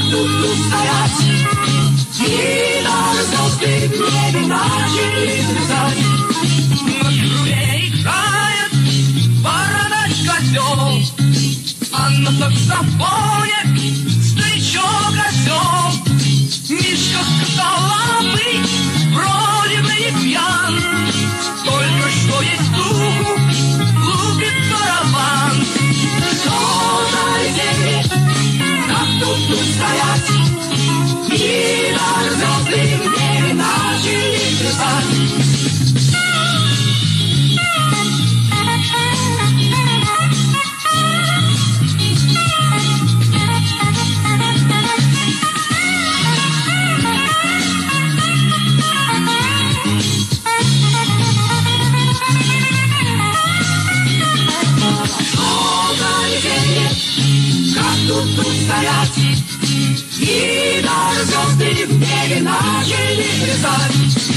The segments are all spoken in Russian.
тут устоять. И даже звезды в небе начали мерцать. На трубе играет бородач-козел, а на саксофоне старичок-осел. Мишка косолапый, вроде бы не пьян, только что есть духу лупит барабан. Что за веселье, как тут устоять? И даже звезды в небе начали плясать. Тут устоять, и даже звезды в небе начали плясать.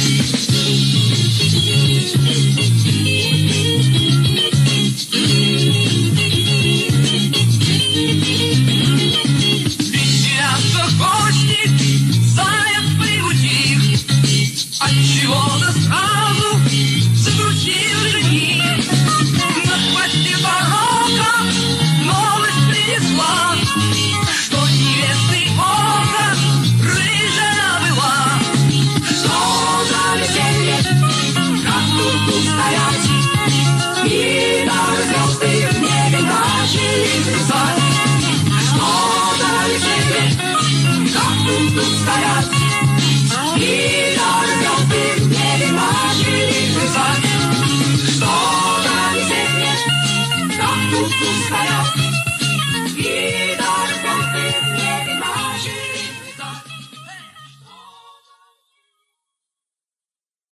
Веселятся гости, заяц приутих, отчего-то сразу загрустил жених. На хвосте барока новость принесла, что невесты ока рыжая была. Что за веселье, как тут устоять? И даже звезды в небе начали плясать. Что за веселье, как тут устоять? И даже звезды в небе начали плясать. Что за веселье, как тут устоять?